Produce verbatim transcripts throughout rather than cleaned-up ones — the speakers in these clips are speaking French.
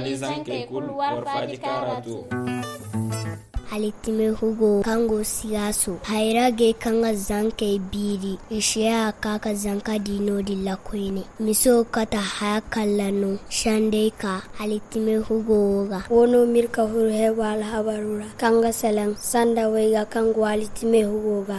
mali zankai kul warfaji karatu. Alitime hugo kango siyaso hairage kanga zankai biri ishiya kaka zanka dino di lakwene miso kata hayakallano shandeka alitime hugo ga wono mirka huru heba alhabarura kanga salang sanda wega kango alitime hugo ga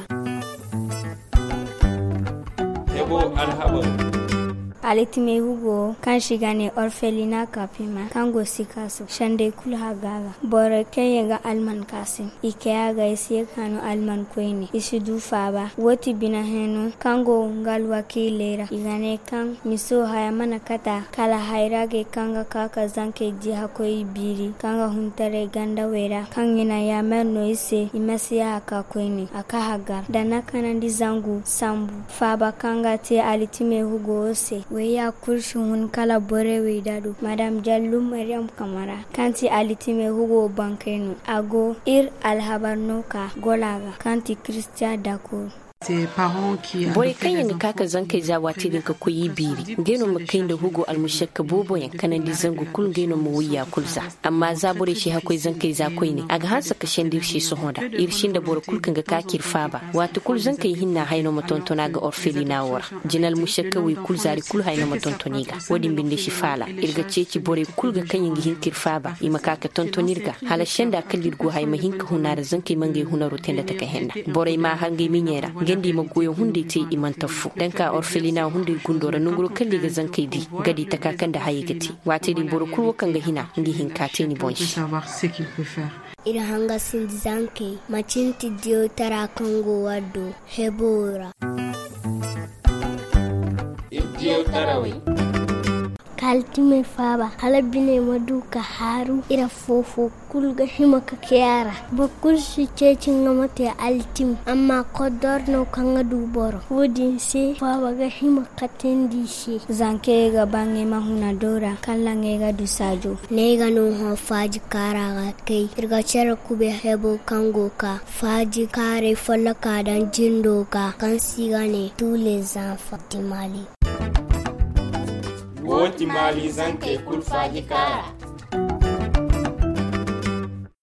hebo alhabaru alitime hugo kan shigane orfelina kapima kango sikaso shande kulha gaga bore kenya alman kasim ikea ga isi kanu alman koini isi dufa ba woti bina henu kango ngal wakilera igane kan miso haya mana kata kala hairage kanga kaka zanke di hakoi biri kanga huntare ganda wera kangina ya merno ise imasi ya haka koini akahagar dana kanandi zangu sambu faba kanga te alitime hugo ose weya kurshun kala bore weidadu madam jallu maryam kamara kanti alitime hugo bankenu ago ir alhabarnoka golaga kanti christian dako boy kayan kaka zankai zawati din ka koyi biri geno makai da hugo almushakka bobo yan kanan di zangu kul geno mu wiya kulza amma zabure shi hakoi zankai zakoi ne aga hansa ka shendir shi su hoda irshin da bor kul kanga ka kirfa ba wato kul zankai hinna hayno matontona ga orfelina wora jinal mushakka wi kul zari kul hayno matontoni ga wodin binde shi fala irga ceci bore kul ga kanyin hin kirfa ba ima kaka tontonirga hala shenda kalirgo hay mahinka hunara zankai mangai hunaro tenda ta ka henna bore ma hangai minyera gendi magoyo hunde te imantafu dan ka orfelina hunde gundora nunguro kalli ga zankai di gadi ta kakan da haye gati wate di boro kurwo kan ga hina ngi hin kate ni bonshi ira hanga sin zankai macinti dio tara kango wado hebora dio tarawi kaltime faba halabine maduka haru ira fofo kulga himaka kiara bakul shi cecin ngamate altim amma kodor no kanga duboro wodin se faba ga himaka tendi shi zanke ga bange mahuna dora kallange ga dusajo nega no ho faji kara ga kai irga chara kube hebo kango ka faji kare falaka dan jindo ka kan sigane tule zanfa timali woti mali zankai kul faji kara